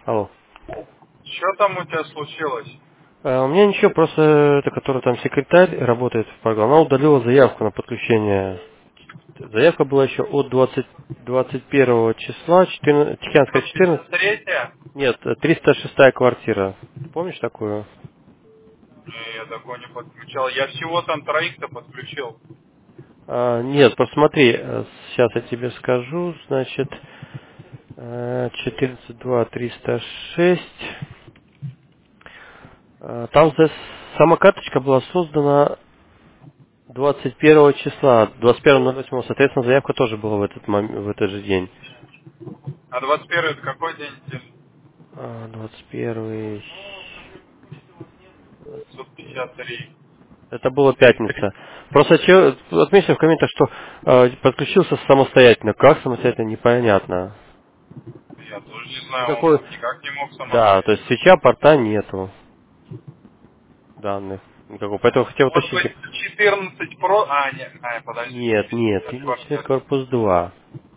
Алло. Что там у тебя случилось? У меня ничего, просто это, который там секретарь работает в программе, она удалила заявку на подключение. Заявка была еще от 21 числа, Тихянская 14. 153-я? Нет, 306 квартира. Помнишь такую? Не, я такого не подключал. Я всего там троих-то подключил. Нет, посмотри, сейчас я тебе скажу, значит, 14.2, 306. Там сама карточка была создана 21 числа, 21.08, соответственно, заявка тоже была в этот момент, в этот же день. А 21 это какой день недели? 21. 653. Это была 430. пятница. Просто отметьте в комментах, что подключился самостоятельно. Как самостоятельно, непонятно. Я тоже не знаю, Никакой, он никак не мог да, то есть самостоятельно. свеча, порта нету данных никакого. Поэтому хотел Может уточнить. быть 14 про... А, нет, подожди, Нет, нет, 200 именно квартир. корпус 2.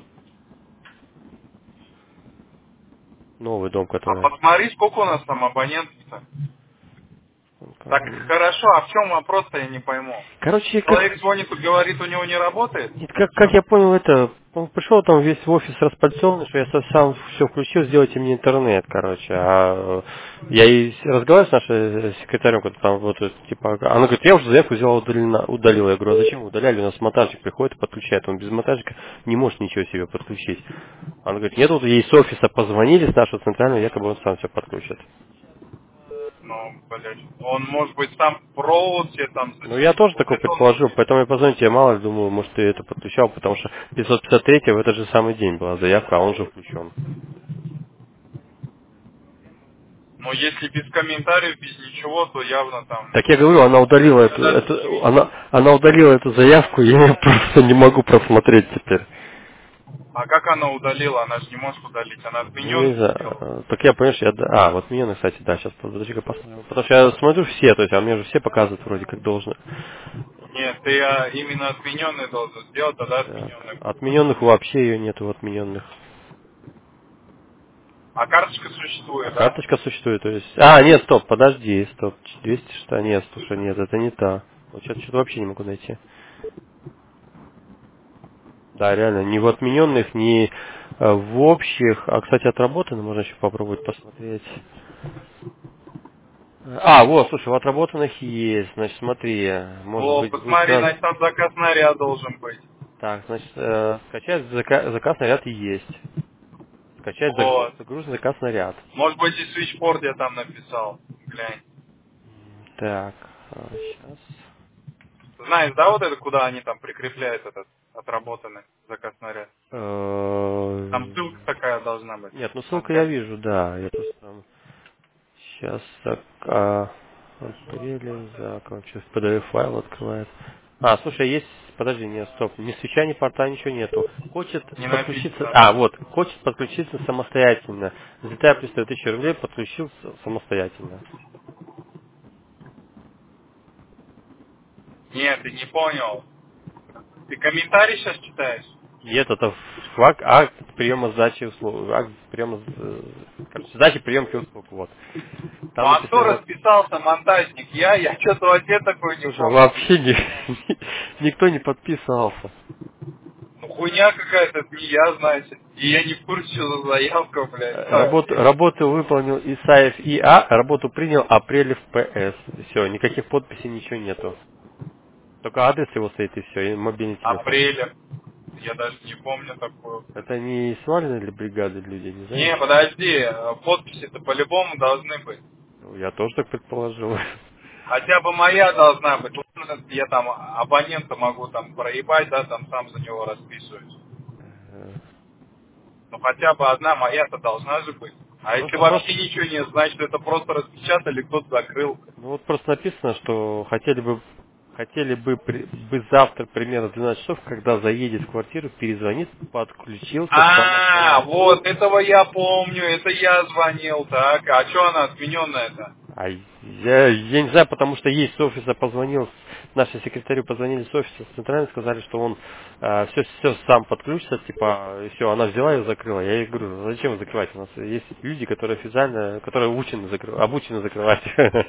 Новый дом, А который. посмотри, сколько у нас там абонентов-то. Так хорошо, а в чем вопрос-то, я не пойму. Короче, как Человек звонит и говорит, у него не работает? нет, И как все. я понял, это он пришел там весь в офис распальцованный, что я сам все включил, сделайте мне интернет, короче. Я и разговаривал с нашей секретарем, когда там вот типа, она говорит, я уже заявку сделал, удалила. Я говорю, а зачем вы удаляли? У нас монтажник приходит и подключает, он без монтажника не может ничего себе подключить. Она говорит, нет, вот ей с офиса позвонили, с нашего центрального, якобы он сам все подключит. Ну, блядь, он, может быть, сам провод себе там Ну, я засветил. тоже Вот такое это он предположил, имеет. поэтому я позвонил тебе, мало ли, думаю, может, ты это подключал, потому что 553 в этот же самый день была заявка, а он же включен. Но если без комментариев, без ничего, то явно там... Так я говорю, она удалила Я даже не видел. она удалила эту заявку, я ее просто не могу просмотреть теперь. А как она удалила? Она же не может удалить. Она Ну, я не отмененную знаю. сделала. Так я, понимаешь, вот меня, кстати, да, сейчас подожди-ка посмотрим. Потому что я смотрю все, то есть, а мне же все показывают вроде как должно. Нет, ты именно отмененный должен сделать, тогда Так, отмененный будет. отмененных вообще ее нету, отмененных. А карточка А существует, да? карточка существует, то есть... нет, стоп, подожди, стоп. 200 что? Нет, слушай, нет, это не та. Вот сейчас что-то вообще не могу найти. Да, реально, ни в отмененных, ни в общих. А, кстати, отработанных можно еще попробовать посмотреть. Вот, слушай, в отработанных есть. Значит, смотри, может О, быть, будет посмотри, сразу... значит, там заказ наряд должен быть. Так, значит, скачать заказ на ряд есть. Скачать Вот. загруженный заказ на ряд. Может быть, и свитчборд я там написал. Глянь. Так, сейчас. Знаешь, да, вот это, куда они там прикрепляют этот отработанный заказ наряд? Там ссылка такая должна быть. Нет, ну ссылку я Смотря. вижу, да. Я просто там сейчас апреле сейчас PDF файл открывает. Слушай, есть, подожди, нет, стоп, ни свеча, ни порта, ничего нету. Хочет Не подключиться, написано, да? вот, хочет подключиться самостоятельно. Залетая плюс 1000 рублей, подключился самостоятельно. Нет, ты не понял. Ты комментарий сейчас читаешь? Нет, это акт приема сдачи услуг, акт приема, сдачи приемки услуг, вот. Ну Там а кто написано вот. расписался, монтажник? Я что-то вообще такое не Слушай, помню. вообще никто не подписался. Ну хуйня какая-то, это не я, значит. И я не в курсе, что за заявка, блядь, вообще. Работу выполнил Исаев ИА, работу принял Апрелев ПС. Все, никаких подписей, ничего нету. Только адрес его стоит и все, и мобильный телефон. Апреля. Я даже не помню такую. Это не сваленные для бригады люди, не знаешь? Не, подожди, подписи-то по-любому должны быть. Ну, я тоже так предположил. Хотя бы моя должна быть. Ладно, я там абонента могу там проебать, да, там сам за него расписываюсь. Ну хотя бы одна моя-то должна же быть. А если вообще Просто, ничего нет, значит это просто распечатали, кто-то закрыл. ну вот просто написано, что хотели бы, бы завтра примерно в 12 часов, когда заедет в квартиру, перезвонит, подключился А, самостоятельно. вот этого я помню, это я звонил, так. А что она отмененная-то? А я не знаю, потому что есть с офиса позвонил, нашей секретарю позвонили с офиса с центральной, сказали, что он все сам подключится, типа, и все, она взяла и закрыла. Я ей говорю: зачем вы закрывать? У нас есть люди, которые официально, которые обучены закрывать.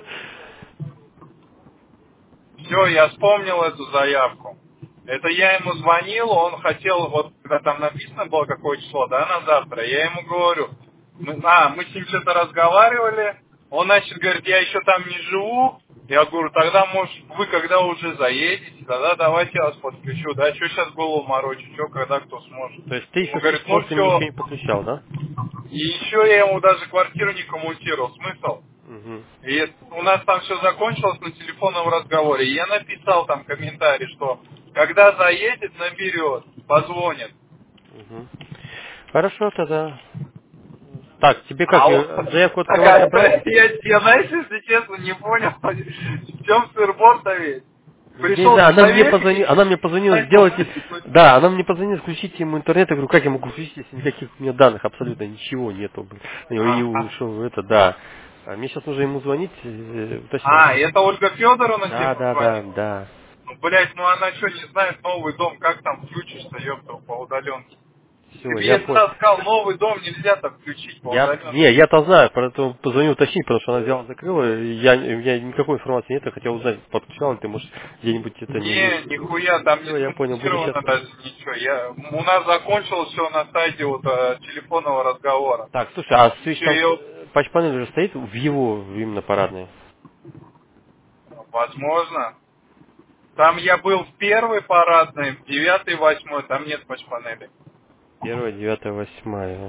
Все, я вспомнил эту заявку. Это я ему звонил, он хотел, вот когда там написано было какое число, да, на завтра, я ему говорю, мы с ним что-то разговаривали, он начал говорить: я еще там не живу. Я говорю: тогда, может, вы когда уже заедете, тогда давайте я вас подключу. Да, что сейчас голову морочить, что, когда кто сможет. То есть ты Он еще говорит: с ну офисом все. ничего не подключал, да? И еще я ему даже квартиру не коммутировал. Смысл? Угу. И у нас там все закончилось на телефонном разговоре. И я написал там комментарий, что когда заедет, наберет, позвонит. Угу. Хорошо тогда. Так, тебе как, А он... заявку Так, открывать обратно? я, знаешь, если честно, не понял, в чем сыр-бор-то ведь. Я не Пришел знаю, человек и она мне позвонила, начал сделайте, высветлить. да, она мне позвонила, включите ему интернет, я говорю: как я могу включить, если никаких у меня данных, абсолютно ничего нету, блин. И ушел, это, да. А мне сейчас нужно ему звонить, уточнять. Это Ольга Федоровна тебе Да, да, да, позвонила? да. Ну, блядь, ну она что, не знает новый дом, как там включишься, ёпта, по удаленке? Все, Ты бы я ей понял. сразу сказал, новый дом нельзя так включить по удаленке. Я-то знаю, поэтому позвонил уточнить, потому что она взяла, закрыла, и у меня никакой информации нет, я хотел узнать, подключал ли ты, может, где-нибудь это не... Не, нихуя, там не Все, я понял, буду сейчас... смонтировано даже ничего. У нас закончилось все на сайте вот телефонного разговора. Так, слушай, а свич Еще там, ее, патч-панель уже стоит в его именно парадной? возможно. Там я был в первой парадной, в девятой, восьмой, там нет патч-панели. 1, 9, 8.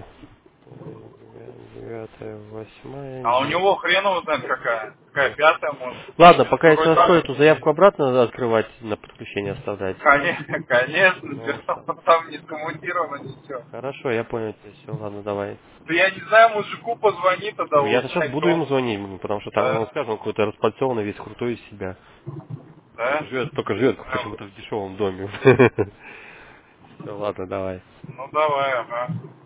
9, 8, А у нет. него хрен его знает какая. Какая, пятая, может. Ладно, пока Ну, если вроде вас так. стоит эту заявку обратно надо открывать, на подключение оставлять. Конечно, конечно, Ну, там не скоммутировано ничего. хорошо, я понял тебя, все, ладно, давай. Да я не знаю, мужику позвони тогда, Ну, я сейчас узнай, буду что ему он. звонить, потому что там он Да, скажет, он какой-то распальцованный, весь крутой из себя. да? Только живет А, почему-то в дешевом доме. Все, ладно, давай. ну давай, ага.